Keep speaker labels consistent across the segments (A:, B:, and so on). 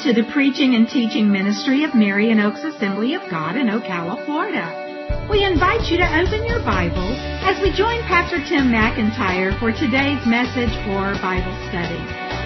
A: to the preaching and teaching ministry of Marion Oaks Assembly of God in Ocala, Florida. We invite you to open your Bible as we join Pastor Tim McIntyre for today's message or Bible study.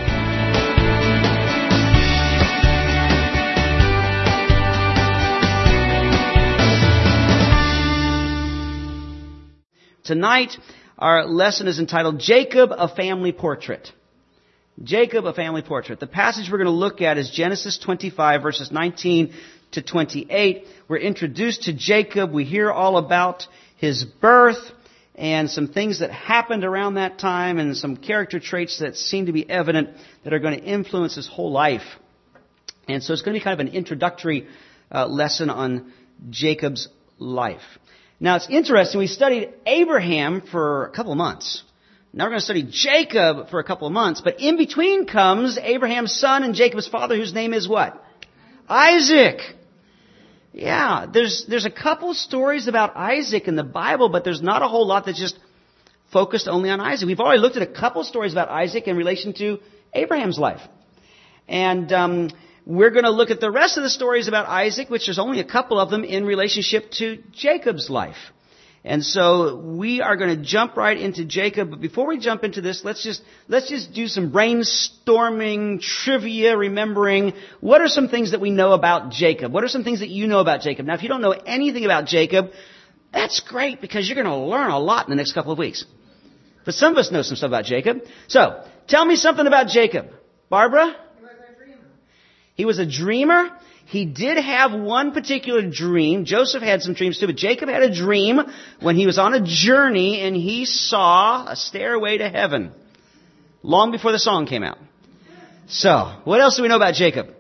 B: Tonight, our lesson is entitled, Jacob, a Family Portrait. Jacob, a Family Portrait. The passage we're going to look at is Genesis 25, verses 19 to 28. We're introduced to Jacob. We hear all about his birth and some things that happened around that time and some character traits that seem to be evident that are going to influence his whole life. And so it's going to be kind of an introductory lesson on Jacob's life. Now, it's interesting. We studied Abraham for a couple of months. Now we're going to study Jacob for a couple of months. But in between comes Abraham's son and Jacob's father, whose name is what? Isaac. Yeah, there's a couple stories about Isaac in the Bible, but there's not a whole lot that's just focused only on Isaac. We've already looked at a couple stories about Isaac in relation to Abraham's life. And we're going to look at the rest of the stories about Isaac, which there's only a couple of them, in relationship to Jacob's life. And so we are going to jump right into Jacob. But before we jump into this, let's just do some brainstorming, trivia, remembering what are some things that we know about Jacob? What are some things that you know about Jacob? Now, if you don't know anything about Jacob, that's great because you're going to learn a lot in the next couple of weeks. But some of us know some stuff about Jacob. So, tell me something about Jacob. Barbara? He was a dreamer. He did have one particular dream. Joseph had some dreams too, but Jacob had a dream when he was on a journey and he saw a stairway to heaven long before the song came out. So, what else do we know about Jacob?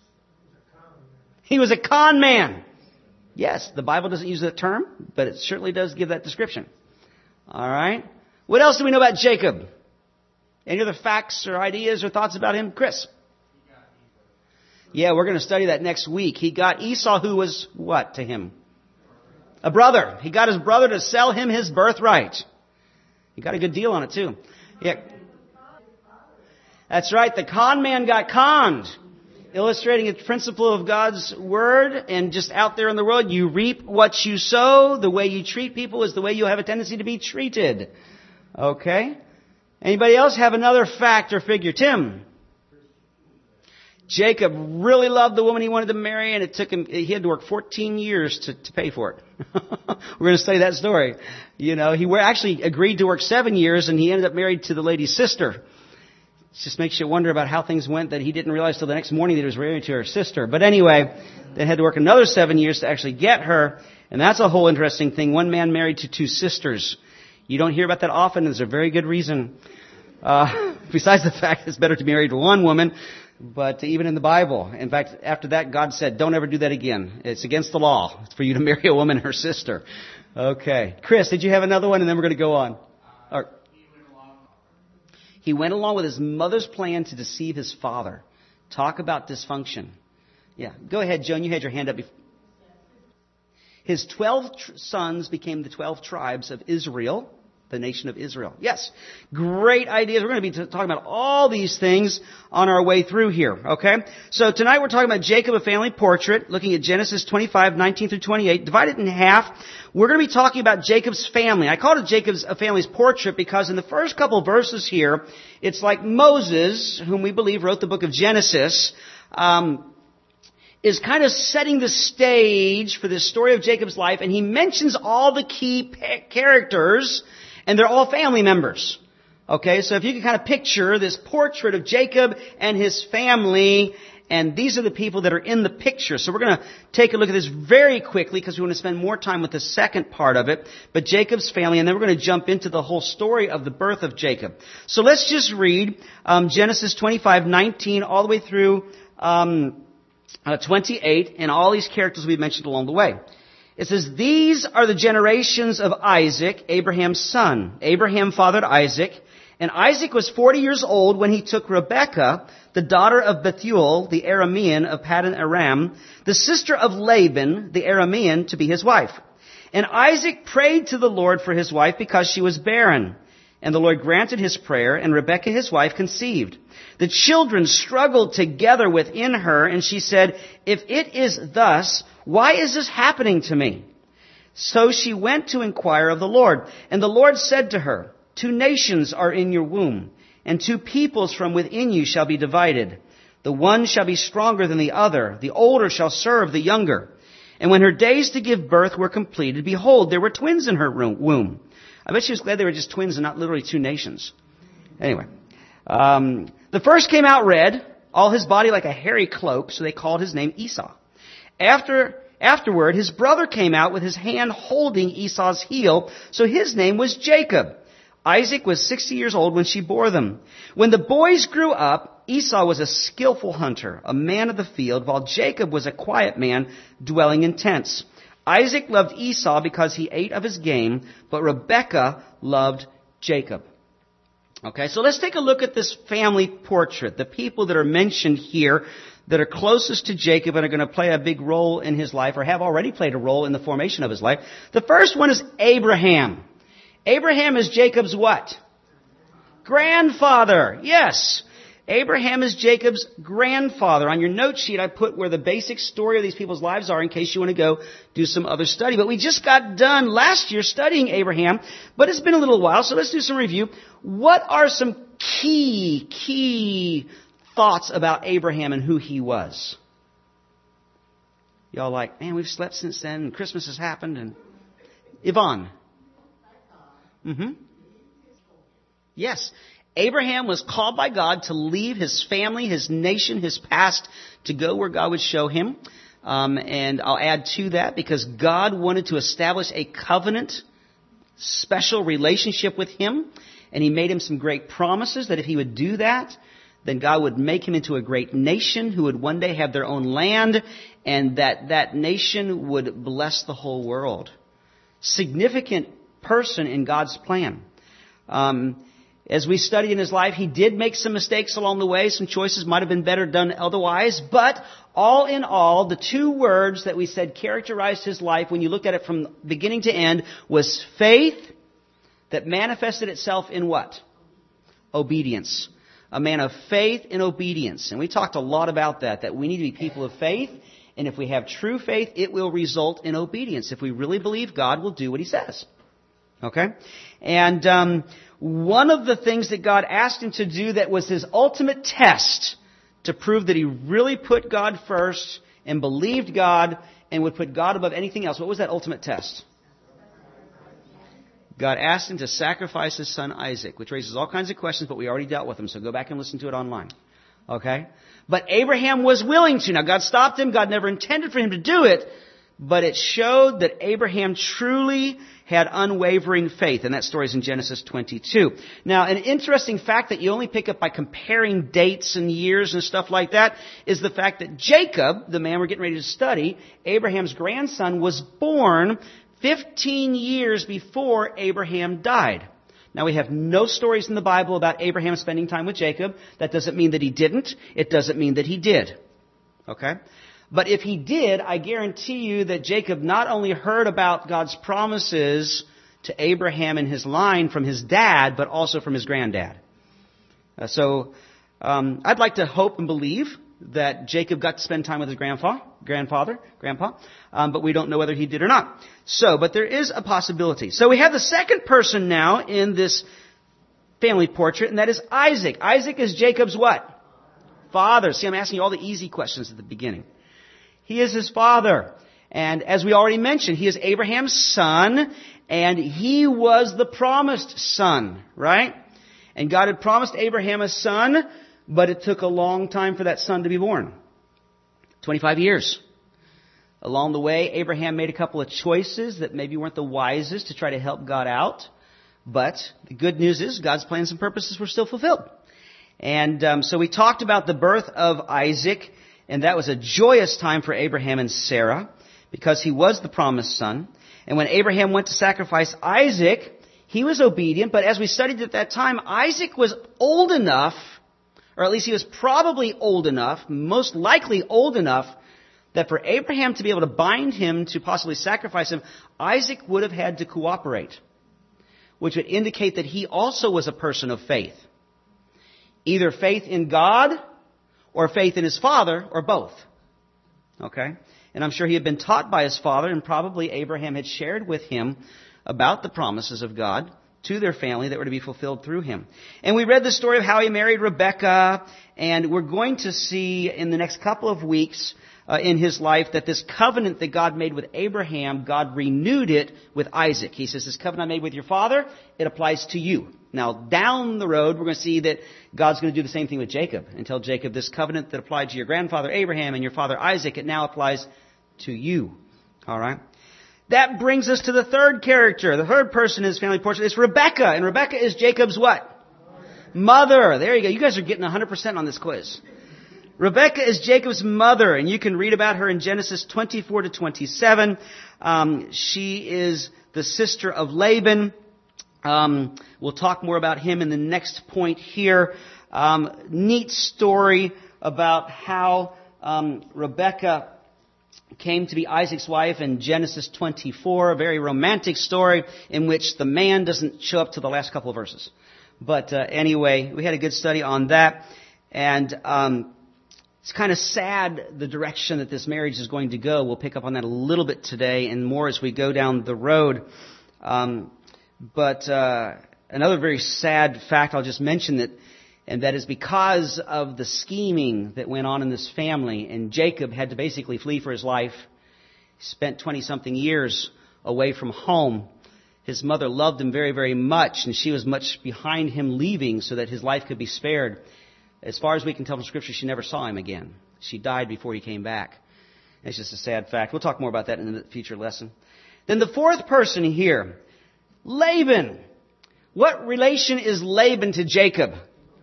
B: He was a con man. Yes, the Bible doesn't use that term, but it certainly does give that description. All right. What else do we know about Jacob? Any other facts or ideas or thoughts about him? Chris? Yeah, we're going to study that next week. He got Esau, who was what to him? A brother. He got his brother to sell him his birthright. He got a good deal on it too. Yeah. That's right. The con man got conned. Illustrating a principle of God's word, and just out there in the world, you reap what you sow. The way you treat people is the way you have a tendency to be treated. Okay? Anybody else have another fact or figure? Tim? Jacob really loved the woman he wanted to marry, and it took him, he had to work 14 years to pay for it. We're going to study that story. You know, he actually agreed to work 7 years, and he ended up married to the lady's sister. It just makes you wonder about how things went that he didn't realize till the next morning that he was married to her sister. But anyway, they had to work another 7 years to actually get her, and that's a whole interesting thing. One man married to two sisters. You don't hear about that often. There's a very good reason. Besides the fact it's better to be married to one woman. But even in the Bible, in fact, after that, God said, don't ever do that again. It's against the law. It's for you to marry a woman and her sister. Okay. Chris, did you have another one? And then we're going to go on. He went along with his mother's plan to deceive his father. Talk about dysfunction. Yeah. Go ahead, Joan. You had your hand up before. His 12 sons became the 12 tribes of Israel. The nation of Israel. Yes. Great ideas. We're going to be talking about all these things on our way through here. Okay? So tonight we're talking about Jacob, a family portrait, looking at Genesis 25, 19 through 28. Divided in half. We're going to be talking about Jacob's family. I called it Jacob's a family's portrait because in the first couple of verses here, it's like Moses, whom we believe wrote the book of Genesis, is kind of setting the stage for this story of Jacob's life, and he mentions all the key characters. And they're all family members. Okay, so if you can kind of picture this portrait of Jacob and his family, and these are the people that are in the picture. So we're going to take a look at this very quickly because we want to spend more time with the second part of it. But Jacob's family, and then we're going to jump into the whole story of the birth of Jacob. So let's just read Genesis 25, 19 all the way through 28, and all these characters we've mentioned along the way. It says, these are the generations of Isaac, Abraham's son. Abraham fathered Isaac, and Isaac was 40 years old when he took Rebekah, the daughter of Bethuel, the Aramean of Paddan Aram, the sister of Laban, the Aramean, to be his wife. And Isaac prayed to the Lord for his wife because she was barren. And the Lord granted his prayer, and Rebekah his wife conceived. The children struggled together within her, and she said, "If it is thus, why is this happening to me?" So she went to inquire of the Lord. And the Lord said to her, "Two nations are in your womb, and two peoples from within you shall be divided. The one shall be stronger than the other. The older shall serve the younger." And when her days to give birth were completed, behold, there were twins in her womb. I bet she was glad they were just twins and not literally two nations. Anyway, the first came out red, all his body like a hairy cloak, so they called his name Esau. Afterward, his brother came out with his hand holding Esau's heel, so his name was Jacob. Isaac was 60 years old when she bore them. When the boys grew up, Esau was a skillful hunter, a man of the field, while Jacob was a quiet man dwelling in tents. Isaac loved Esau because he ate of his game, but Rebekah loved Jacob. Okay, so let's take a look at this family portrait. The people that are mentioned here that are closest to Jacob and are going to play a big role in his life, or have already played a role in the formation of his life. The first one is Abraham. Abraham is Jacob's what? Grandfather. Yes. Abraham is Jacob's grandfather. On your note sheet, I put where the basic story of these people's lives are in case you want to go do some other study. But we just got done last year studying Abraham, but it's been a little while, so let's do some review. What are some key thoughts about Abraham and who he was? Y'all like, man, we've slept since then, and Christmas has happened, and Yvonne. Yes. Abraham was called by God to leave his family, his nation, his past, to go where God would show him. And I'll add to that because God wanted to establish a covenant, special relationship with him. And he made him some great promises that if he would do that, then God would make him into a great nation who would one day have their own land, and that nation would bless the whole world. Significant person in God's plan. As we studied in his life, he did make some mistakes along the way. Some choices might have been better done otherwise. But all in all, the two words that we said characterized his life when you looked at it from beginning to end was faith that manifested itself in what? Obedience. A man of faith and obedience. And we talked a lot about that we need to be people of faith. And if we have true faith, it will result in obedience. If we really believe God will do what he says. Okay? And one of the things that God asked him to do that was his ultimate test to prove that he really put God first and believed God and would put God above anything else. What was that ultimate test? God asked him to sacrifice his son Isaac, which raises all kinds of questions, but we already dealt with them, so go back and listen to it online. Okay? But Abraham was willing to. Now, God stopped him. God never intended for him to do it, but it showed that Abraham truly had unwavering faith, and that story is in Genesis 22. Now, an interesting fact that you only pick up by comparing dates and years and stuff like that is the fact that Jacob, the man we're getting ready to study, Abraham's grandson, was born 15 years before Abraham died. Now, we have no stories in the Bible about Abraham spending time with Jacob. That doesn't mean that he didn't. It doesn't mean that he did. Okay? But if he did, I guarantee you that Jacob not only heard about God's promises to Abraham and his line from his dad, but also from his granddad. So I'd like to hope and believe that Jacob got to spend time with his grandpa, but we don't know whether he did or not. So, but there is a possibility. So we have the second person now in this family portrait, and that is Isaac. Isaac is Jacob's what? Father. See, I'm asking you all the easy questions at the beginning. He is his father. And as we already mentioned, he is Abraham's son, and he was the promised son, right? And God had promised Abraham a son, but it took a long time for that son to be born. 25 years. Along the way, Abraham made a couple of choices that maybe weren't the wisest to try to help God out. But the good news is God's plans and purposes were still fulfilled. And so we talked about the birth of Isaac, and that was a joyous time for Abraham and Sarah because he was the promised son. And when Abraham went to sacrifice Isaac, he was obedient. But as we studied at that time, Isaac was old enough, or at least he was probably old enough, most likely old enough, that for Abraham to be able to bind him to possibly sacrifice him, Isaac would have had to cooperate. which would indicate that he also was a person of faith. Either faith in God or faith in his father, or both. Okay? And I'm sure he had been taught by his father, and probably Abraham had shared with him about the promises of God to their family that were to be fulfilled through him. And we read the story of how he married Rebekah, and we're going to see in the next couple of weeks in his life that this covenant that God made with Abraham, God renewed it with Isaac. He says, this covenant I made with your father, it applies to you. Now, down the road, we're going to see that God's going to do the same thing with Jacob and tell Jacob, this covenant that applied to your grandfather Abraham and your father Isaac, it now applies to you. All right? That brings us to the third character. The third person in his family portrait is Rebekah. And Rebekah is Jacob's what? Mother. There you go. You guys are getting 100% on this quiz. Rebekah is Jacob's mother, and you can read about her in Genesis 24 to 27. She is the sister of Laban. We'll talk more about him in the next point here. Neat story about how Rebekah came to be Isaac's wife in Genesis 24, a very romantic story in which the man doesn't show up to the last couple of verses. But anyway, we had a good study on that, and it's kind of sad the direction that this marriage is going to go. We'll pick up on that a little bit today and more as we go down the road. But another very sad fact I'll just mention that is because of the scheming that went on in this family, and Jacob had to basically flee for his life. He spent 20-something years away from home. His mother loved him very, very much, and she was much behind him leaving so that his life could be spared. As far as we can tell from Scripture, she never saw him again. She died before he came back. It's just a sad fact. We'll talk more about that in a future lesson. Then the fourth person here, Laban. What relation is Laban to Jacob?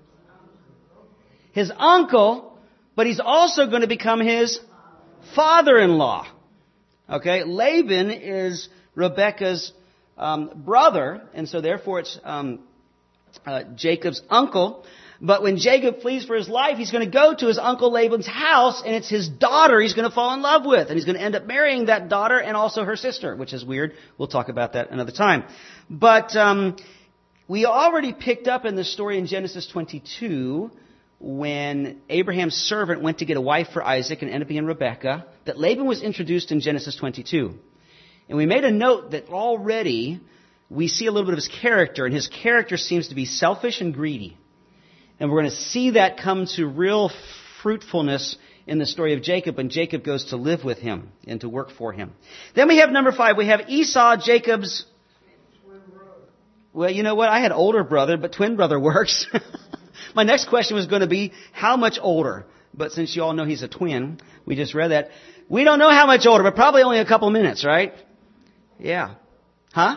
B: His uncle, but he's also going to become his father-in-law. Okay, Laban is Rebekah's brother, and so therefore it's Jacob's uncle. But when Jacob flees for his life, he's going to go to his uncle Laban's house, and it's his daughter he's going to fall in love with. And he's going to end up marrying that daughter and also her sister, which is weird. We'll talk about that another time. But we already picked up in the story in Genesis 22, when Abraham's servant went to get a wife for Isaac and ended up being Rebekah, that Laban was introduced in Genesis 22. And we made a note that already we see a little bit of his character, and his character seems to be selfish and greedy. And we're going to see that come to real fruitfulness in the story of Jacob when Jacob goes to live with him and to work for him. Then we have number 5. We have Esau, Jacob's... Well, you know what? I had older brother, but twin brother works. My next question was going to be, how much older? But since you all know he's a twin, we just read that. We don't know how much older, but probably only a couple minutes, right? Yeah. Huh?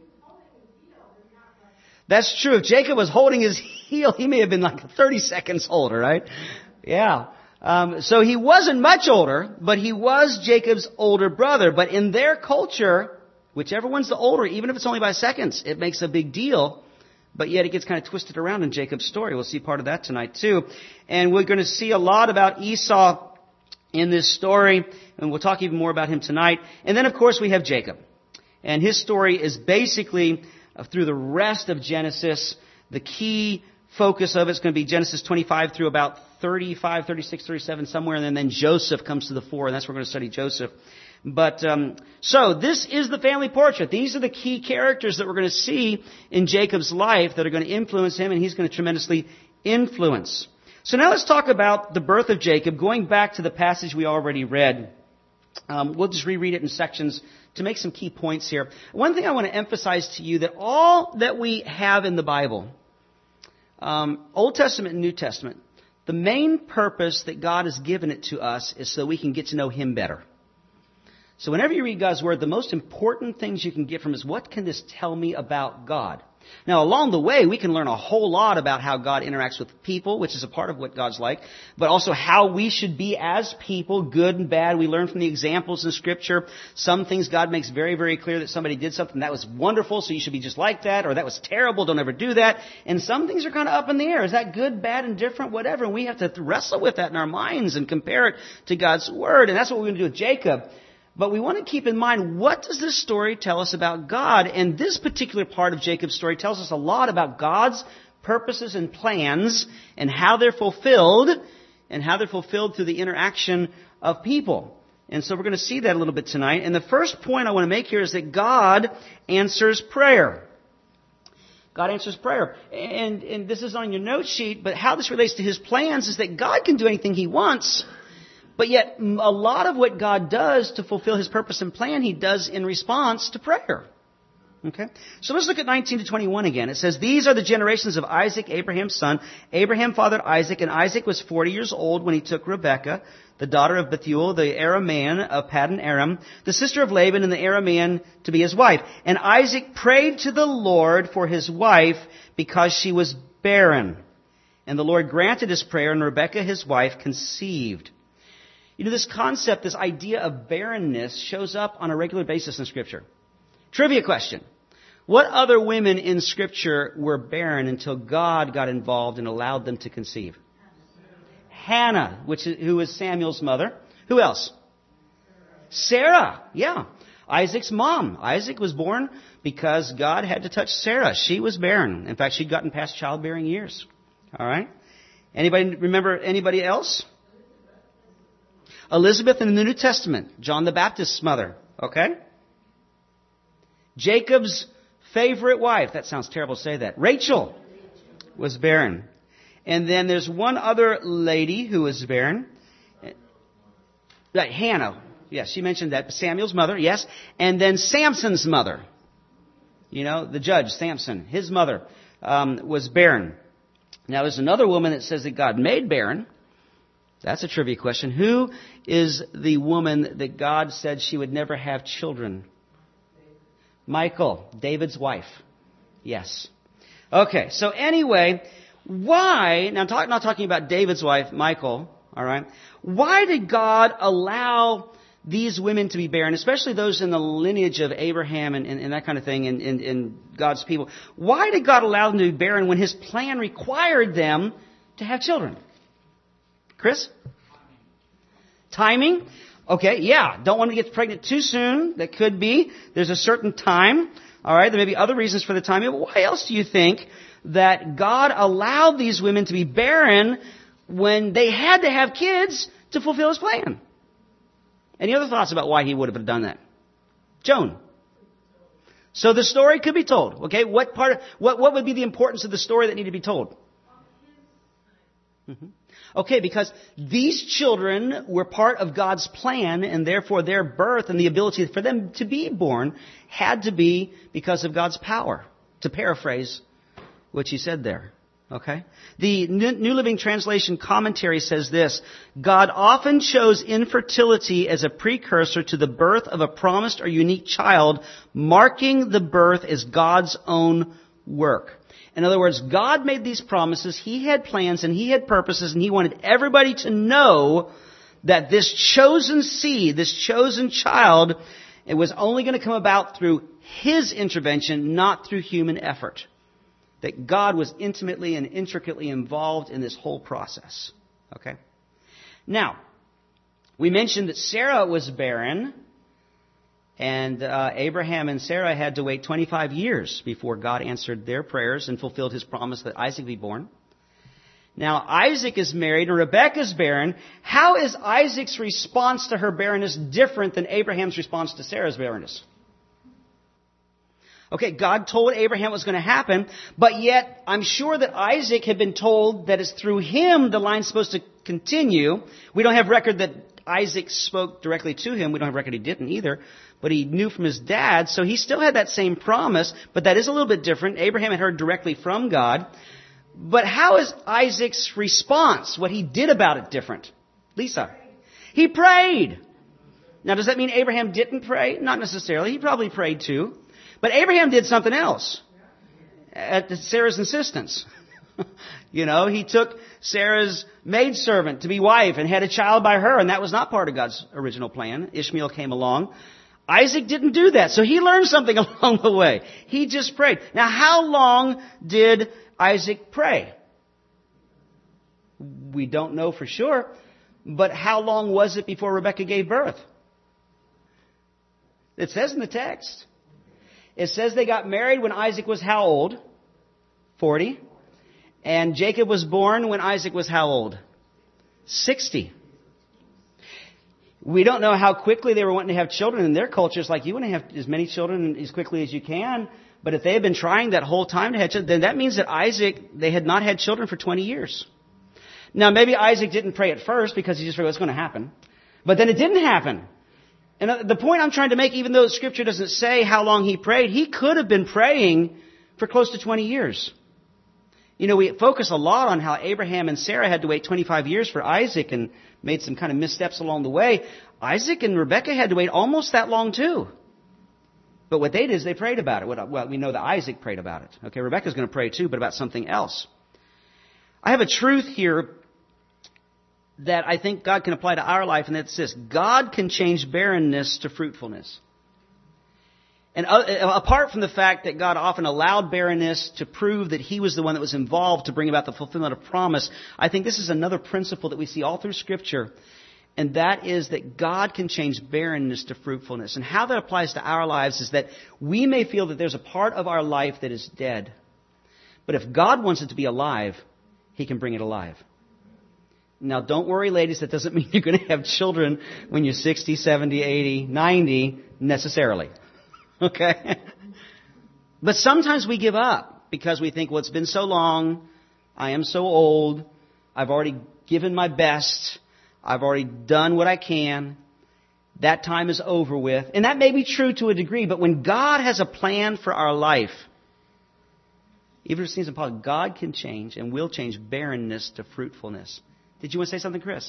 B: That's true. If Jacob was holding his heel, he may have been like 30 seconds older, right? Yeah. So he wasn't much older, but he was Jacob's older brother. But in their culture, whichever one's the older, even if it's only by seconds, it makes a big deal. But yet it gets kind of twisted around in Jacob's story. We'll see part of that tonight too. And we're going to see a lot about Esau in this story. And we'll talk even more about him tonight. And then, of course, we have Jacob. And his story is basically, through the rest of Genesis, the key focus of it is going to be Genesis 25 through about 35, 36, 37, somewhere. And then Joseph comes to the fore. And that's where we're going to study Joseph. But, so this is the family portrait. These are the key characters that we're going to see in Jacob's life that are going to influence him, and he's going to tremendously influence. So now let's talk about the birth of Jacob, going back to the passage we already read. We'll just reread it in sections to make some key points here. One thing I want to emphasize to you, that all that we have in the Bible, Old Testament and New Testament, the main purpose that God has given it to us is so we can get to know Him better. So whenever you read God's Word, the most important things you can get from is, what can this tell me about God? Now, along the way, we can learn a whole lot about how God interacts with people, which is a part of what God's like, but also how we should be as people, good and bad. We learn from the examples in Scripture. Some things God makes very, very clear that somebody did something that was wonderful, so you should be just like that, or that was terrible, don't ever do that. And some things are kind of up in the air. Is that good, bad, indifferent, whatever? And we have to wrestle with that in our minds and compare it to God's Word. And that's what we're going to do with Jacob. But we want to keep in mind, what does this story tell us about God? And this particular part of Jacob's story tells us a lot about God's purposes and plans and how they're fulfilled through the interaction of people. And so we're going to see that a little bit tonight. And the first point I want to make here is that God answers prayer. God answers prayer. And this is on your note sheet, but how this relates to His plans is that God can do anything He wants, but yet a lot of what God does to fulfill His purpose and plan, He does in response to prayer. Okay? So let's look at 19 to 21 again. It says, these are the generations of Isaac, Abraham's son. Abraham fathered Isaac, and Isaac was 40 years old when he took Rebekah, the daughter of Bethuel, the Aramean of Paddan Aram, the sister of Laban and the Aramean, to be his wife. And Isaac prayed to the Lord for his wife because she was barren. And the Lord granted his prayer, and Rebekah, his wife, conceived. You know, this concept, this idea of barrenness shows up on a regular basis in Scripture. Trivia question. What other women in Scripture were barren until God got involved and allowed them to conceive? Hannah, who was Samuel's mother. Who else? Sarah. Yeah. Isaac's mom. Isaac was born because God had to touch Sarah. She was barren. In fact, she'd gotten past childbearing years. All right. Anybody remember anybody else? Elizabeth in the New Testament. John the Baptist's mother. Okay. Jacob's favorite wife. That sounds terrible to say that. Rachel was barren. And then there's one other lady who was barren. Right, Hannah. Yes, she mentioned that. Samuel's mother, yes. And then Samson's mother. You know, the judge, Samson. His mother was barren. Now, there's another woman that says that God made barren. That's a trivia question. Who is the woman that God said she would never have children? Michal, David's wife. Yes. Okay, so anyway, why, now not talking about David's wife, Michal, all right, why did God allow these women to be barren, especially those in the lineage of Abraham and that kind of thing in God's people? Why did God allow them to be barren when His plan required them to have children? Chris? Timing? Okay, yeah. Don't want to get pregnant too soon. That could be. There's a certain time. All right, there may be other reasons for the timing. But why else do you think that God allowed these women to be barren when they had to have kids to fulfill His plan? Any other thoughts about why He would have done that? Joan. So the story could be told. Okay, what would be the importance of the story that needed to be told? Mm-hmm. Okay, because these children were part of God's plan, and therefore their birth and the ability for them to be born had to be because of God's power, to paraphrase what He said there. Okay? The New Living Translation commentary says this: God often chose infertility as a precursor to the birth of a promised or unique child, marking the birth as God's own work. In other words, God made these promises, He had plans and He had purposes, and He wanted everybody to know that this chosen seed, this chosen child, it was only going to come about through His intervention, not through human effort. That God was intimately and intricately involved in this whole process. Okay? Now, we mentioned that Sarah was barren, and Abraham and Sarah had to wait 25 years before God answered their prayers and fulfilled His promise that Isaac be born. Now, Isaac is married and Rebekah's barren. How is Isaac's response to her barrenness different than Abraham's response to Sarah's barrenness? Okay, God told Abraham what was going to happen, but yet I'm sure that Isaac had been told that it's through him the line's supposed to continue. We don't have record that Isaac spoke directly to him. We don't have record he didn't either. But he knew from his dad, so he still had that same promise, but that is a little bit different. Abraham had heard directly from God. But how is Isaac's response, what he did about it, different? Lisa? He prayed. Now, does that mean Abraham didn't pray? Not necessarily. He probably prayed too. But Abraham did something else at Sarah's insistence. You know, he took Sarah's maidservant to be wife and had a child by her, and that was not part of God's original plan. Ishmael came along. Isaac didn't do that, so he learned something along the way. He just prayed. Now, how long did Isaac pray? We don't know for sure, but how long was it before Rebekah gave birth? It says in the text. It says they got married when Isaac was how old? 40. And Jacob was born when Isaac was how old? 60. We don't know how quickly they were wanting to have children. In their culture, it's like you want to have as many children as quickly as you can. But if they had been trying that whole time to have children, then that means that they had not had children for 20 years. Now, maybe Isaac didn't pray at first because he just figured what's going to happen. But then it didn't happen. And the point I'm trying to make, even though Scripture doesn't say how long he prayed, he could have been praying for close to 20 years. You know, we focus a lot on how Abraham and Sarah had to wait 25 years for Isaac and made some kind of missteps along the way. Isaac and Rebekah had to wait almost that long too. But what they did is they prayed about it. Well, we know that Isaac prayed about it. Okay, Rebekah's going to pray too, but about something else. I have a truth here that I think God can apply to our life, and that's this. God can change barrenness to fruitfulness. And apart from the fact that God often allowed barrenness to prove that He was the one that was involved to bring about the fulfillment of promise, I think this is another principle that we see all through Scripture, and that is that God can change barrenness to fruitfulness. And how that applies to our lives is that we may feel that there's a part of our life that is dead. But if God wants it to be alive, He can bring it alive. Now, don't worry, ladies, that doesn't mean you're going to have children when you're 60, 70, 80, 90, necessarily. Okay? But sometimes we give up because we think, well, it's been so long, I am so old, I've already given my best, I've already done what I can, that time is over with. And that may be true to a degree, but when God has a plan for our life, even if it seems impossible, God can change and will change barrenness to fruitfulness. Did you want to say something, Chris?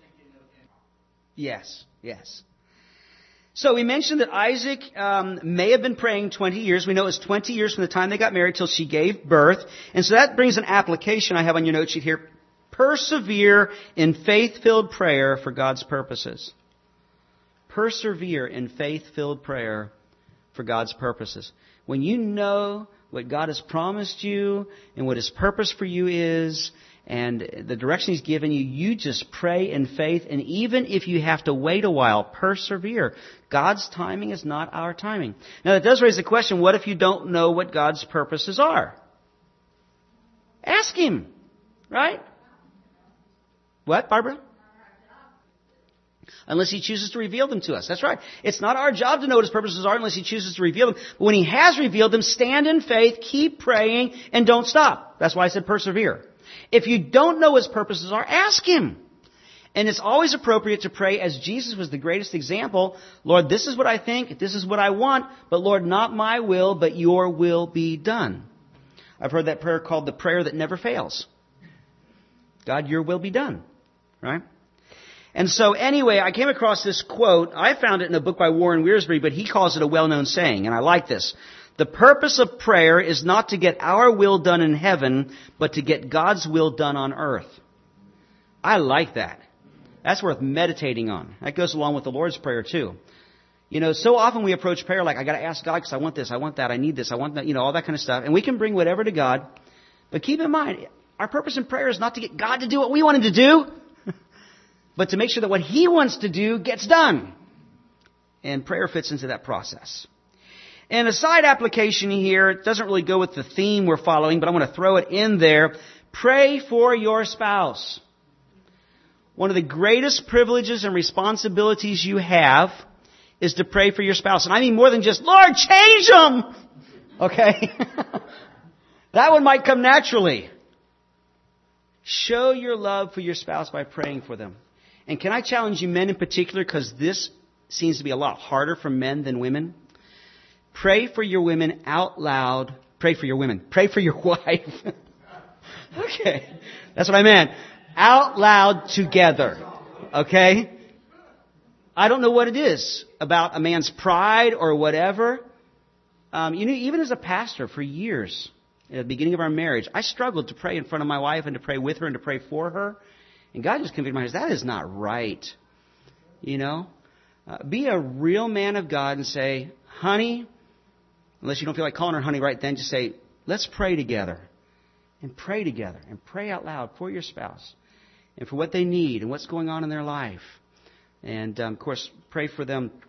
B: Yes. So we mentioned that Isaac may have been praying 20 years. We know it was 20 years from the time they got married till she gave birth. And so that brings an application I have on your note sheet here. Persevere in faith-filled prayer for God's purposes. Persevere in faith-filled prayer for God's purposes. When you know what God has promised you and what His purpose for you is, and the direction He's given you, you just pray in faith. And even if you have to wait a while, persevere. God's timing is not our timing. Now, that does raise the question, what if you don't know what God's purposes are? Ask Him, right? What, Barbara? Unless He chooses to reveal them to us. That's right. It's not our job to know what His purposes are unless He chooses to reveal them. But when He has revealed them, stand in faith, keep praying, and don't stop. That's why I said persevere. If you don't know what His purposes are, ask Him. And it's always appropriate to pray as Jesus was the greatest example. Lord, this is what I think, this is what I want, but Lord, not my will, but your will be done. I've heard that prayer called the prayer that never fails. God, your will be done. Right? And so anyway, I came across this quote. I found it in a book by Warren Wiersbe, but he calls it a well-known saying, and I like this. The purpose of prayer is not to get our will done in heaven, but to get God's will done on earth. I like that. That's worth meditating on. That goes along with the Lord's Prayer too. You know, so often we approach prayer like, I got to ask God because I want this, I want that, I need this, I want that, all that kind of stuff. And we can bring whatever to God. But keep in mind, our purpose in prayer is not to get God to do what we want Him to do, but to make sure that what He wants to do gets done. And prayer fits into that process. And a side application here, it doesn't really go with the theme we're following, but I'm going to throw it in there. Pray for your spouse. One of the greatest privileges and responsibilities you have is to pray for your spouse. And I mean more than just, Lord, change them! Okay? That one might come naturally. Show your love for your spouse by praying for them. And can I challenge you men in particular, because this seems to be a lot harder for men than women? Pray for your women out loud. Pray for your women. Pray for your wife. Okay. That's what I meant. Out loud together. Okay? I don't know what it is about a man's pride or whatever. Even as a pastor for years, at the beginning of our marriage, I struggled to pray in front of my wife and to pray with her and to pray for her. And God just convicted my heart. That is not right. Be a real man of God and say, honey, unless you don't feel like calling her honey right then, just say, let's pray together. And pray together. And pray out loud for your spouse. And for what they need and what's going on in their life. And, of course, pray for them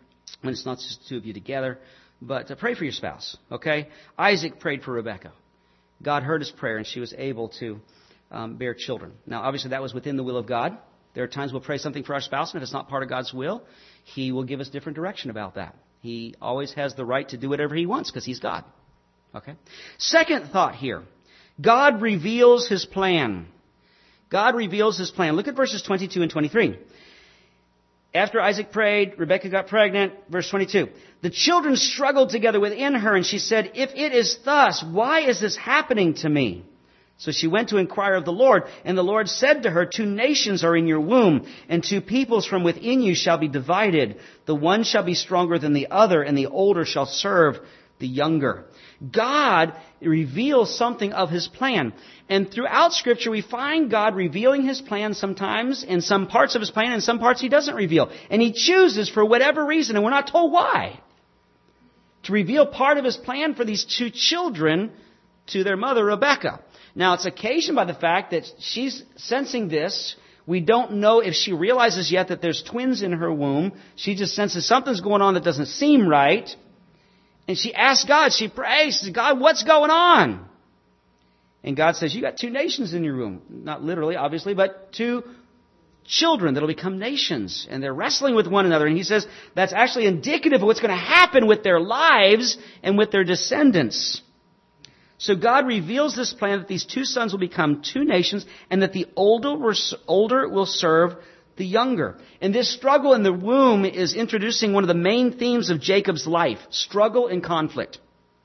B: when it's not just the two of you together. But pray for your spouse, okay? Isaac prayed for Rebekah. God heard his prayer, and she was able to bear children. Now, obviously, that was within the will of God. There are times we'll pray something for our spouse, and if it's not part of God's will, He will give us different direction about that. He always has the right to do whatever He wants because He's God. Okay? Second thought here. God reveals His plan. God reveals His plan. Look at verses 22 and 23. After Isaac prayed, Rebekah got pregnant. Verse 22. The children struggled together within her, and she said, "If it is thus, why is this happening to me?" So she went to inquire of the Lord, and the Lord said to her, 2 nations are in your womb, and 2 peoples from within you shall be divided. The one shall be stronger than the other, and the older shall serve the younger. God reveals something of His plan. And throughout Scripture, we find God revealing His plan sometimes, in some parts of His plan, and some parts He doesn't reveal. And He chooses, for whatever reason, and we're not told why, to reveal part of His plan for these 2 children to their mother, Rebekah. Now, it's occasioned by the fact that she's sensing this. We don't know if she realizes yet that there's twins in her womb. She just senses something's going on that doesn't seem right. And she asks God, she prays, says, "God, what's going on?" And God says, "You got 2 nations in your womb." Not literally, obviously, but 2 children that'll become nations. And they're wrestling with one another. And He says that's actually indicative of what's going to happen with their lives and with their descendants. So God reveals this plan that these 2 sons will become 2 nations and that the older will serve the younger. And this struggle in the womb is introducing one of the main themes of Jacob's life, struggle and conflict.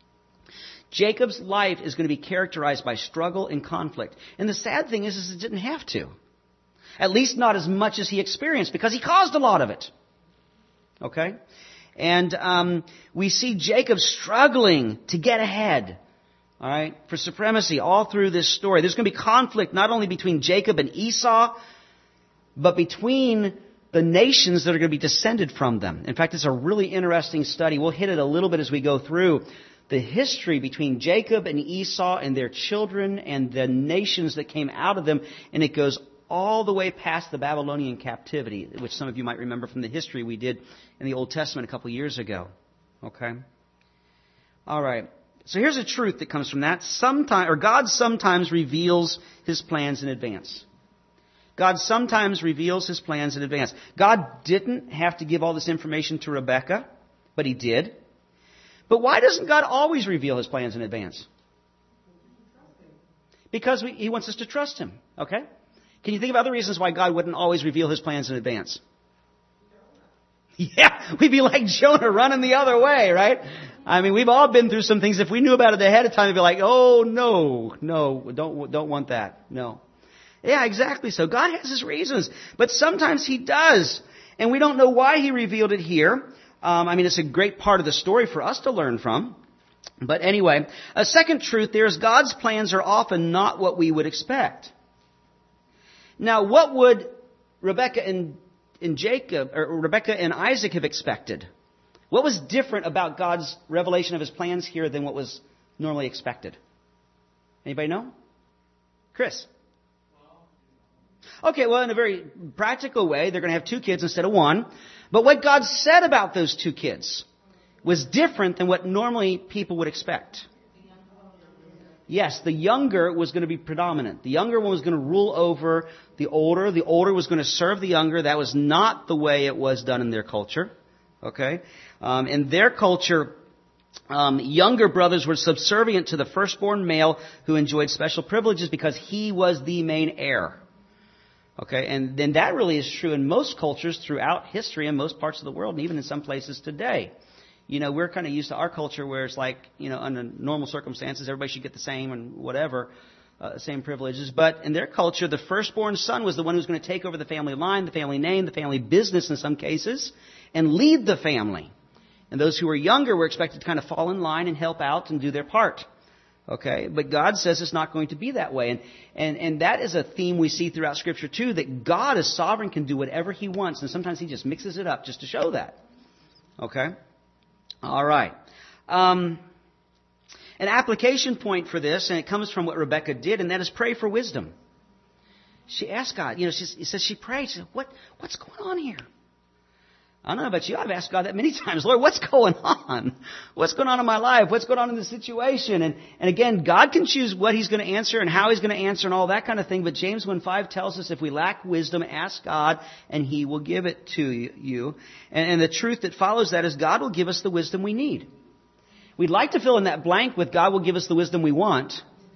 B: Jacob's life is going to be characterized by struggle and conflict. And the sad thing is it didn't have to. At least not as much as he experienced because he caused a lot of it. Okay? And we see Jacob struggling to get ahead. All right, for supremacy all through this story. There's going to be conflict not only between Jacob and Esau, but between the nations that are going to be descended from them. In fact, it's a really interesting study. We'll hit it a little bit as we go through the history between Jacob and Esau and their children and the nations that came out of them. And it goes all the way past the Babylonian captivity, which some of you might remember from the history we did in the Old Testament a couple years ago. Okay? All right. So here's a truth that comes from that. God sometimes reveals His plans in advance. God sometimes reveals His plans in advance. God didn't have to give all this information to Rebekah, but He did. But why doesn't God always reveal His plans in advance? Because He wants us to trust Him. Okay? Can you think of other reasons why God wouldn't always reveal His plans in advance? Yeah, we'd be like Jonah running the other way, right? I mean, we've all been through some things. If we knew about it ahead of time, we'd be like, "Oh, no, don't want that." No. Yeah, exactly. So God has His reasons, but sometimes He does. And we don't know why He revealed it here. It's a great part of the story for us to learn from. But anyway, a second truth there is God's plans are often not what we would expect. Now, what would Rebekah and Isaac have expected? What was different about God's revelation of His plans here than what was normally expected? Anybody know? Chris? Okay, well, in a very practical way, they're going to have 2 kids instead of 1. But what God said about those 2 kids was different than what normally people would expect. Yes, the younger was going to be predominant. The younger one was going to rule over the older. The older was going to serve the younger. That was not the way it was done in their culture. Okay? In their culture, younger brothers were subservient to the firstborn male who enjoyed special privileges because he was the main heir. Okay? And then that really is true in most cultures throughout history in most parts of the world and even in some places today. We're kind of used to our culture where it's like, under normal circumstances, everybody should get the same and whatever, same privileges. But in their culture, the firstborn son was the one who was going to take over the family line, the family name, the family business in some cases, and lead the family. And those who were younger were expected to kind of fall in line and help out and do their part. Okay? But God says it's not going to be that way. And that is a theme we see throughout Scripture too, that God is sovereign, can do whatever He wants. And sometimes He just mixes it up just to show that. Okay? All right. An application point for this, and it comes from what Rebekah did, and that is pray for wisdom. She asked God, she says she prayed. She said, what's going on here? I don't know about you. I've asked God that many times. Lord, what's going on? What's going on in my life? What's going on in the situation? And again, God can choose what He's going to answer and how He's going to answer and all that kind of thing. But James 1:5 tells us if we lack wisdom, ask God and He will give it to you. And the truth that follows that is God will give us the wisdom we need. We'd like to fill in that blank with God will give us the wisdom we want.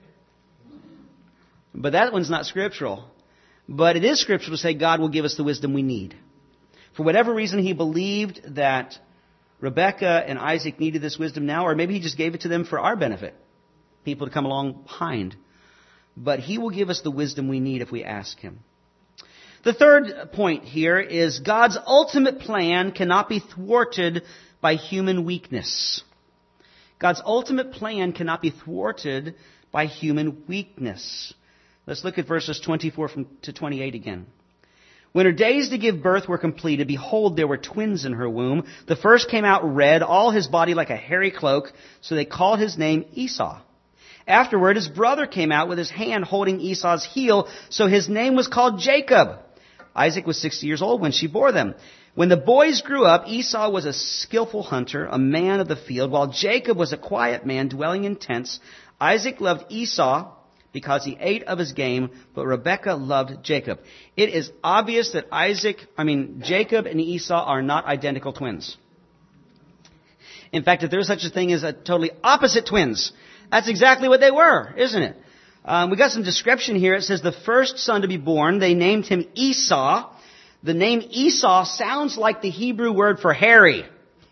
B: But that one's not scriptural. But it is scriptural to say God will give us the wisdom we need. For whatever reason, He believed that Rebekah and Isaac needed this wisdom now, or maybe He just gave it to them for our benefit, people to come along behind. But He will give us the wisdom we need if we ask Him. The third point here is God's ultimate plan cannot be thwarted by human weakness. God's ultimate plan cannot be thwarted by human weakness. Let's look at verses 24 to 28 again. When her days to give birth were completed, behold, there were twins in her womb. The first came out red, all his body like a hairy cloak, so they called his name Esau. Afterward, his brother came out with his hand holding Esau's heel, so his name was called Jacob. Isaac was 60 years old when she bore them. When the boys grew up, Esau was a skillful hunter, a man of the field, while Jacob was a quiet man dwelling in tents. Isaac loved Esau because he ate of his game, but Rebekah loved Jacob. It is obvious that Jacob and Esau are not identical twins. In fact, if there's such a thing as a totally opposite twins, that's exactly what they were, isn't it? We got some description here. It says the first son to be born, they named him Esau. The name Esau sounds like the Hebrew word for hairy.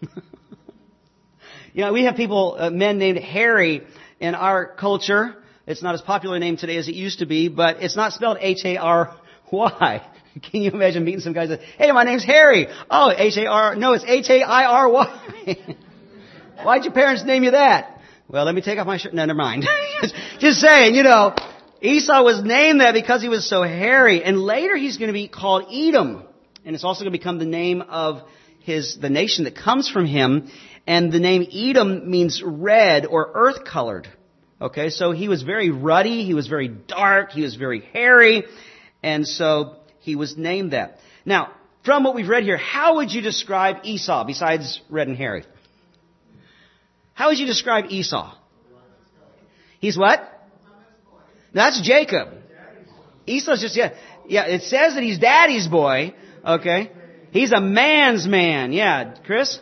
B: We have men named Harry in our culture. It's not as popular a name today as it used to be, but it's not spelled H-A-R-Y. Can you imagine meeting some guy that says, hey, my name's Harry. Oh, H-A-R, no, it's H-A-I-R-Y. Why'd your parents name you that? Well, let me take off my shirt. No, never mind. Just saying, Esau was named that because he was so hairy. And later he's going to be called Edom. And it's also going to become the name of the nation that comes from him. And the name Edom means red or earth-colored. Okay, so he was very ruddy, he was very dark, he was very hairy, and so he was named that. Now, from what we've read here, how would you describe Esau besides red and hairy? How would you describe Esau? He's what? That's Jacob. Esau's just, it says that he's daddy's boy, okay? He's a man's man, yeah. Chris?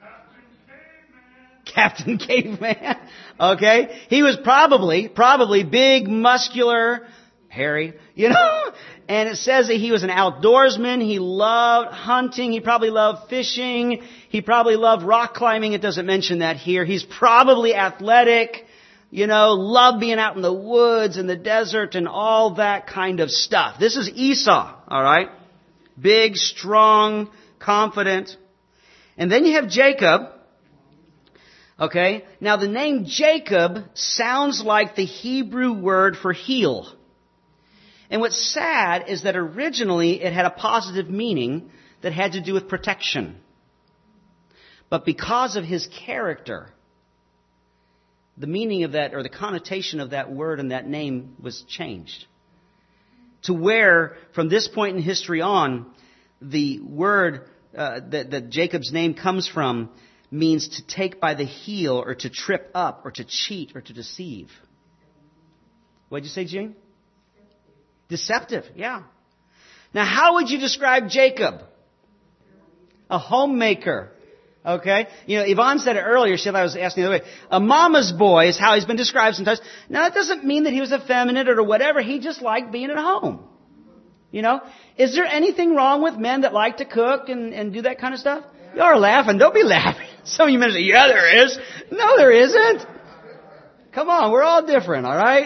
B: Captain Caveman. Okay? He was probably big, muscular, hairy, And it says that he was an outdoorsman. He loved hunting. He probably loved fishing. He probably loved rock climbing. It doesn't mention that here. He's probably athletic, loved being out in the woods and the desert and all that kind of stuff. This is Esau, all right? Big, strong, confident. And then you have Jacob. Okay, now the name Jacob sounds like the Hebrew word for heel. And what's sad is that originally it had a positive meaning that had to do with protection. But because of his character, the meaning of that, or the connotation of that word and that name was changed. To where, from this point in history on, the word that Jacob's name comes from means to take by the heel or to trip up or to cheat or to deceive. What did you say, Gene? Deceptive, yeah. Now, how would you describe Jacob? A homemaker. Okay? Yvonne said it earlier. She thought I was asking the other way. A mama's boy is how he's been described sometimes. Now, that doesn't mean that he was effeminate or whatever. He just liked being at home. Is there anything wrong with men that like to cook and do that kind of stuff? Y'all are laughing. Don't be laughing. Some of you men say, yeah, there is. No, there isn't. Come on, we're all different, all right?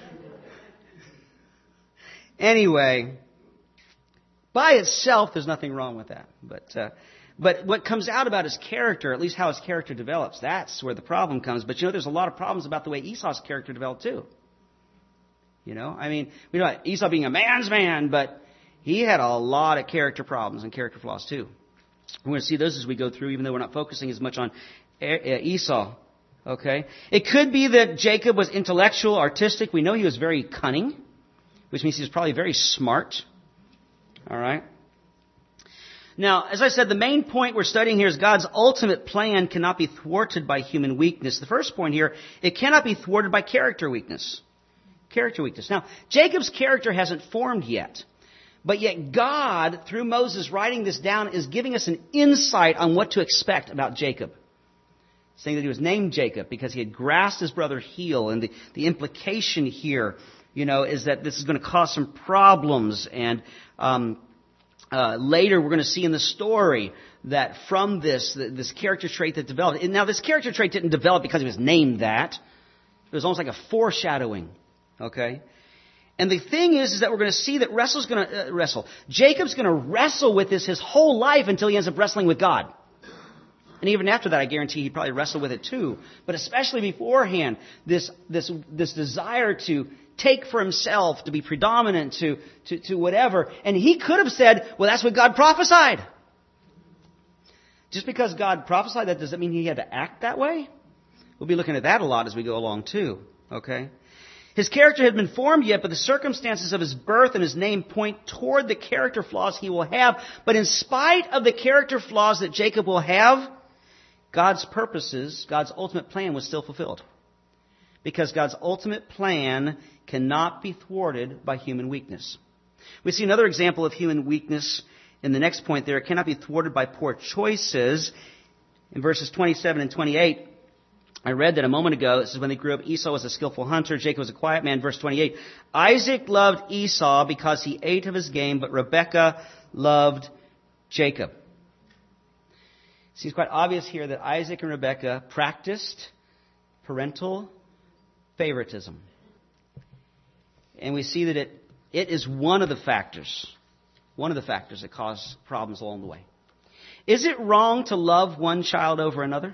B: Anyway, by itself, there's nothing wrong with that. But what comes out about his character, at least how his character develops, that's where the problem comes. But there's a lot of problems about the way Esau's character developed too. We know Esau being a man's man, but he had a lot of character problems and character flaws too. We're going to see those as we go through, even though we're not focusing as much on Esau. Okay? It could be that Jacob was intellectual, artistic. We know he was very cunning, which means he was probably very smart. All right? Now, as I said, the main point we're studying here is God's ultimate plan cannot be thwarted by human weakness. The first point here, it cannot be thwarted by character weakness. Character weakness. Now, Jacob's character hasn't formed yet. But yet God, through Moses writing this down, is giving us an insight on what to expect about Jacob. Saying that he was named Jacob because he had grasped his brother's heel. And the implication here, is that this is going to cause some problems. And later we're going to see in the story that from this character trait that developed. And now this character trait didn't develop because he was named that. It was almost like a foreshadowing. Okay? And the thing is that we're going to see that Jacob's going to wrestle with this his whole life until he ends up wrestling with God. And even after that, I guarantee he'd probably wrestle with it too. But especially beforehand, this desire to take for himself, to be predominant, to whatever. And he could have said, well, that's what God prophesied. Just because God prophesied that, does that mean he had to act that way? We'll be looking at that a lot as we go along too. Okay? His character had been formed yet, but the circumstances of his birth and his name point toward the character flaws he will have. But in spite of the character flaws that Jacob will have, God's purposes, God's ultimate plan was still fulfilled. Because God's ultimate plan cannot be thwarted by human weakness. We see another example of human weakness in the next point there. It cannot be thwarted by poor choices. In verses 27 and 28, I read that a moment ago. This is when they grew up. Esau was a skillful hunter. Jacob was a quiet man. Verse 28. Isaac loved Esau because he ate of his game, but Rebekah loved Jacob. It seems quite obvious here that Isaac and Rebekah practiced parental favoritism. And we see that it is one of the factors that cause problems along the way. Is it wrong to love one child over another?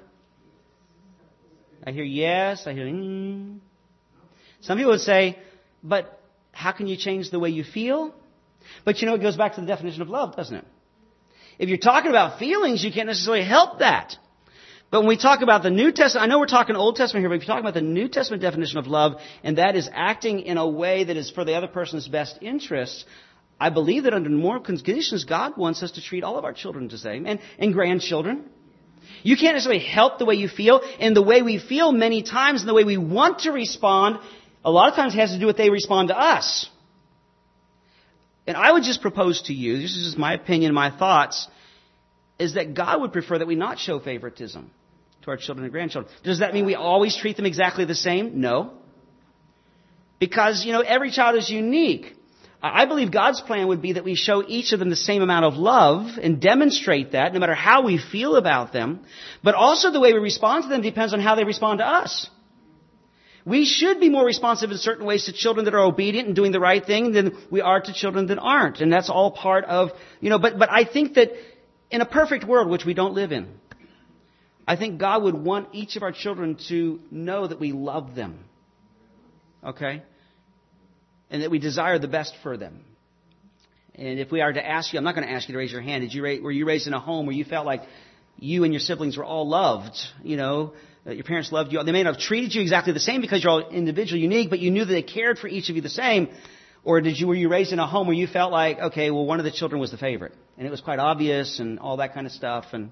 B: I hear yes, I hear Some people would say, but how can you change the way you feel? But it goes back to the definition of love, doesn't it? If you're talking about feelings, you can't necessarily help that. But when we talk about the New Testament, I know we're talking Old Testament here, but if you're talking about the New Testament definition of love, and that is acting in a way that is for the other person's best interests, I believe that under normal conditions, God wants us to treat all of our children the same, and grandchildren. You can't necessarily help the way you feel, and the way we feel many times and the way we want to respond, a lot of times has to do with they respond to us. And I would just propose to you, this is just my opinion, my thoughts, is that God would prefer that we not show favoritism to our children and grandchildren. Does that mean we always treat them exactly the same? No. Because, every child is unique. I believe God's plan would be that we show each of them the same amount of love and demonstrate that no matter how we feel about them. But also the way we respond to them depends on how they respond to us. We should be more responsive in certain ways to children that are obedient and doing the right thing than we are to children that aren't. And that's all part of, but I think that in a perfect world, which we don't live in, I think God would want each of our children to know that we love them. Okay? And that we desire the best for them. And if we are to ask you, I'm not going to ask you to raise your hand. Were you raised in a home where you felt like you and your siblings were all loved? That your parents loved you. They may not have treated you exactly the same because you're all individually unique, but you knew that they cared for each of you the same. Or were you raised in a home where you felt like, okay, well, one of the children was the favorite, and it was quite obvious and all that kind of stuff, and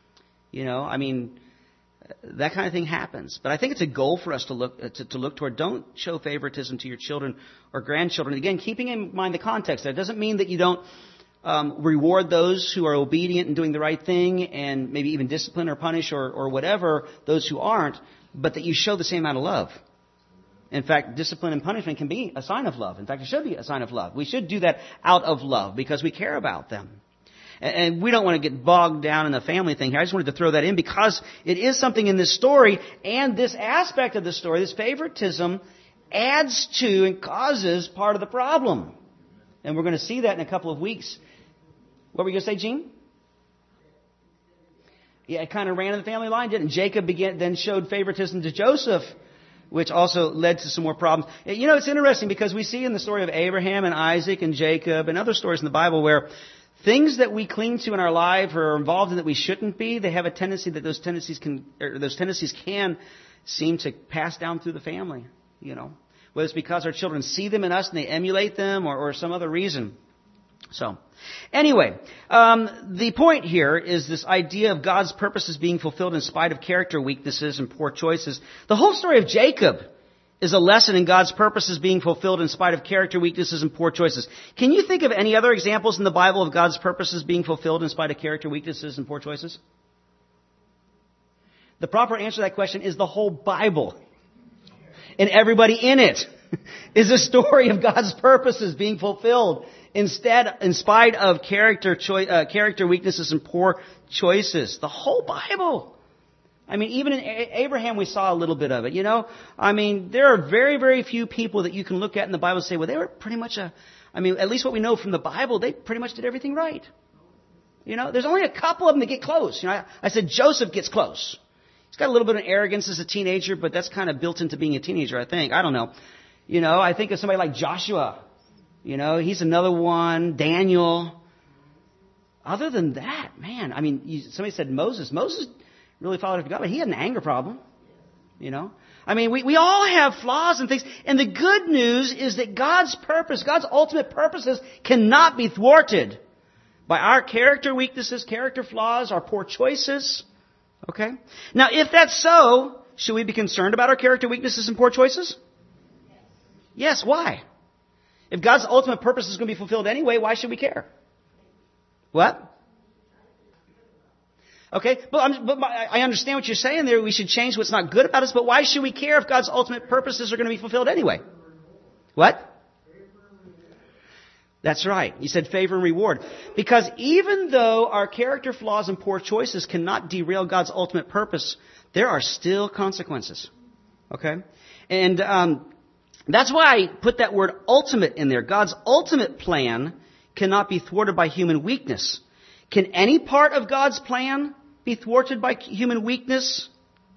B: that kind of thing happens. But I think it's a goal for us to look toward. Don't show favoritism to your children or grandchildren. Again, keeping in mind the context. That doesn't mean that you don't reward those who are obedient and doing the right thing, and maybe even discipline or punish or whatever those who aren't, but that you show the same amount of love. In fact, discipline and punishment can be a sign of love. In fact, it should be a sign of love. We should do that out of love because we care about them. And we don't want to get bogged down in the family thing here. I just wanted to throw that in because it is something in this story, and this aspect of the story, this favoritism, adds to and causes part of the problem. And we're going to see that in a couple of weeks. What were you going to say, Gene? Yeah, it kind of ran in the family line, didn't it? Jacob then showed favoritism to Joseph, which also led to some more problems. It's interesting because we see in the story of Abraham and Isaac and Jacob and other stories in the Bible where things that we cling to in our life or are involved in that we shouldn't be, they have a tendency that those tendencies can seem to pass down through the family, Whether it's because our children see them in us and they emulate them or some other reason. So, anyway, the point here is this idea of God's purposes being fulfilled in spite of character weaknesses and poor choices. The whole story of Jacob is a lesson in God's purposes being fulfilled in spite of character weaknesses and poor choices. Can you think of any other examples in the Bible of God's purposes being fulfilled in spite of character weaknesses and poor choices? The proper answer to that question is the whole Bible. And everybody in it is a story of God's purposes being fulfilled in spite of character weaknesses and poor choices. The whole Bible. I mean, even in Abraham, we saw a little bit of it, you know. I mean, there are very, very few people that you can look at in the Bible and say, well, they were pretty much at least what we know from the Bible, they pretty much did everything right. You know, there's only a couple of them that get close. You know, I said Joseph gets close. He's got a little bit of arrogance as a teenager, but that's kind of built into being a teenager, I think. I don't know. You know, I think of somebody like Joshua. You know, he's another one. Daniel. Other than that, man, I mean, somebody said Moses. Moses really followed after God, but he had an anger problem. You know? I mean, we all have flaws and things. And the good news is that God's purpose, God's ultimate purposes cannot be thwarted by our character weaknesses, character flaws, our poor choices. Okay? Now, if that's so, should we be concerned about our character weaknesses and poor choices? Yes. Why? If God's ultimate purpose is going to be fulfilled anyway, why should we care? What? Okay, but I understand what you're saying there. We should change what's not good about us, but why should we care if God's ultimate purposes are going to be fulfilled anyway? What? That's right. You said favor and reward. Because even though our character flaws and poor choices cannot derail God's ultimate purpose, there are still consequences. Okay? And that's why I put that word ultimate in there. God's ultimate plan cannot be thwarted by human weakness. Can any part of God's plan be thwarted by human weakness?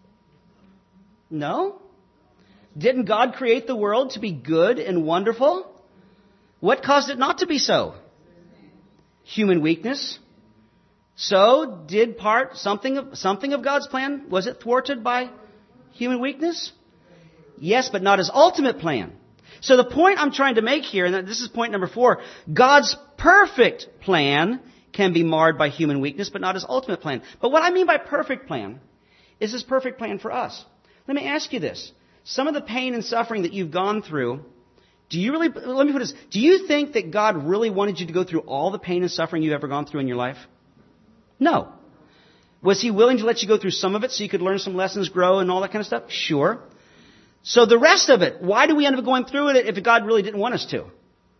B: No. Didn't God create the world to be good and wonderful? What caused it not to be so? Human weakness. So, did something of God's plan, was it thwarted by human weakness? Yes, but not His ultimate plan. So the point I'm trying to make here, and this is point number 4, God's perfect plan can be marred by human weakness, but not His ultimate plan. But what I mean by perfect plan is His perfect plan for us. Let me ask you this. Some of the pain and suffering that you've gone through, let me put this, do you think that God really wanted you to go through all the pain and suffering you've ever gone through in your life? No. Was He willing to let you go through some of it so you could learn some lessons, grow, and all that kind of stuff? Sure. So the rest of it, why do we end up going through it if God really didn't want us to?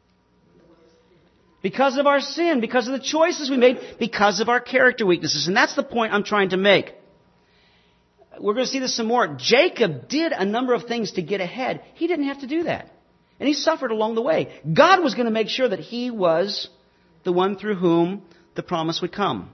B: Because of our sin, because of the choices we made, because of our character weaknesses. And that's the point I'm trying to make. We're going to see this some more. Jacob did a number of things to get ahead. He didn't have to do that. And he suffered along the way. God was going to make sure that he was the one through whom the promise would come.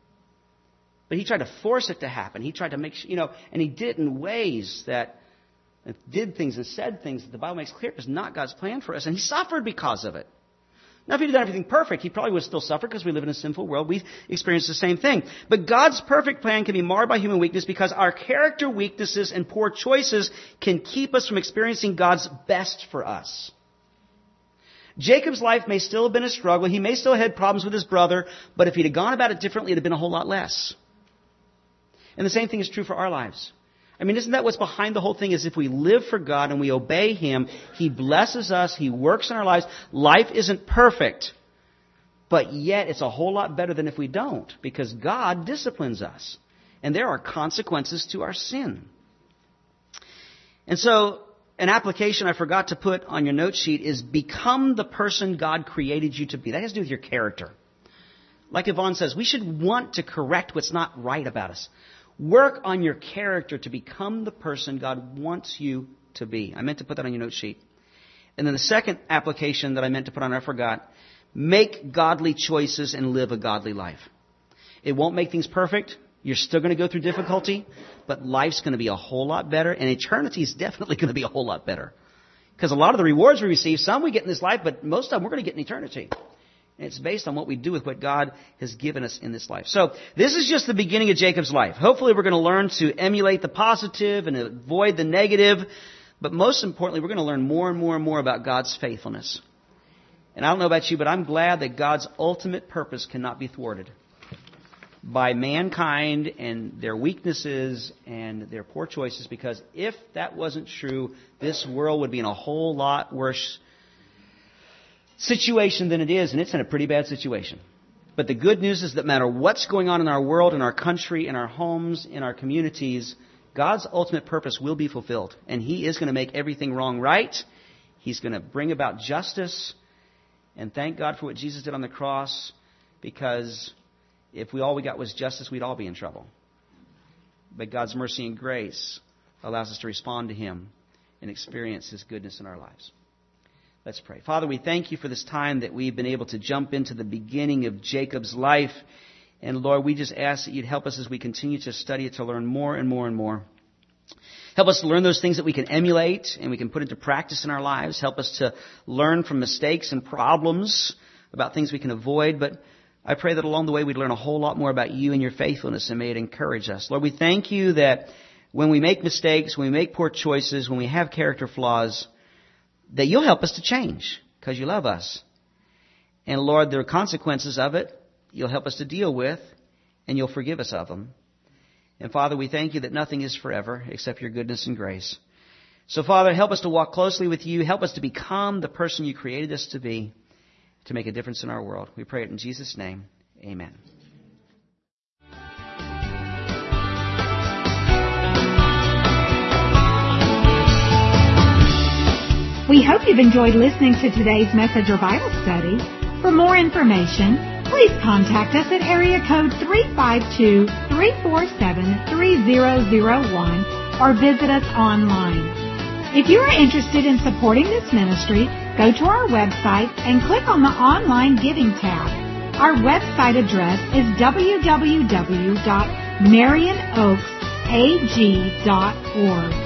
B: But he tried to force it to happen. He tried to make sure, and he did it in ways that did things and said things that the Bible makes clear is not God's plan for us. And he suffered because of it. Now, if he'd done everything perfect, he probably would still suffer because we live in a sinful world. We experience the same thing. But God's perfect plan can be marred by human weakness because our character weaknesses and poor choices can keep us from experiencing God's best for us. Jacob's life may still have been a struggle. He may still have had problems with his brother. But if he'd have gone about it differently, it would have been a whole lot less. And the same thing is true for our lives. I mean, isn't that what's behind the whole thing? Is if we live for God and we obey Him, He blesses us, He works in our lives. Life isn't perfect, but yet it's a whole lot better than if we don't, because God disciplines us. And there are consequences to our sin. And so, an application I forgot to put on your note sheet is become the person God created you to be. That has to do with your character. Like Yvonne says, we should want to correct what's not right about us. Work on your character to become the person God wants you to be. I meant to put that on your note sheet. And then the second application that I meant to put on, I forgot. Make godly choices and live a godly life. It won't make things perfect. You're still going to go through difficulty. But life's going to be a whole lot better. And eternity is definitely going to be a whole lot better. Because a lot of the rewards we receive, some we get in this life, but most of them we're going to get in eternity. And it's based on what we do with what God has given us in this life. So this is just the beginning of Jacob's life. Hopefully we're going to learn to emulate the positive and avoid the negative. But most importantly, we're going to learn more and more and more about God's faithfulness. And I don't know about you, but I'm glad that God's ultimate purpose cannot be thwarted by mankind and their weaknesses and their poor choices, because if that wasn't true, this world would be in a whole lot worse situation than it is, and it's in a pretty bad situation. But the good news is that no matter what's going on in our world, in our country, in our homes, in our communities, God's ultimate purpose will be fulfilled. And He is going to make everything wrong right. He's going to bring about justice. And thank God for what Jesus did on the cross, because if all we got was justice, we'd all be in trouble. But God's mercy and grace allows us to respond to Him and experience His goodness in our lives. Let's pray. Father, we thank You for this time that we've been able to jump into the beginning of Jacob's life. And Lord, we just ask that You'd help us as we continue to study it, to learn more and more and more. Help us to learn those things that we can emulate and we can put into practice in our lives. Help us to learn from mistakes and problems about things we can avoid. But I pray that along the way we'd learn a whole lot more about You and Your faithfulness, and may it encourage us. Lord, we thank You that when we make mistakes, when we make poor choices, when we have character flaws, that You'll help us to change because You love us. And Lord, there are consequences of it You'll help us to deal with, and You'll forgive us of them. And Father, we thank You that nothing is forever except Your goodness and grace. So Father, help us to walk closely with You. Help us to become the person You created us to be, to make a difference in our world. We pray it in Jesus' name. Amen.
A: We hope you've enjoyed listening to today's message or Bible study. For more information, please contact us at area code 352-347-3001 or visit us online. If you are interested in supporting this ministry, go to our website and click on the Online Giving tab. Our website address is www.marionoaksag.org.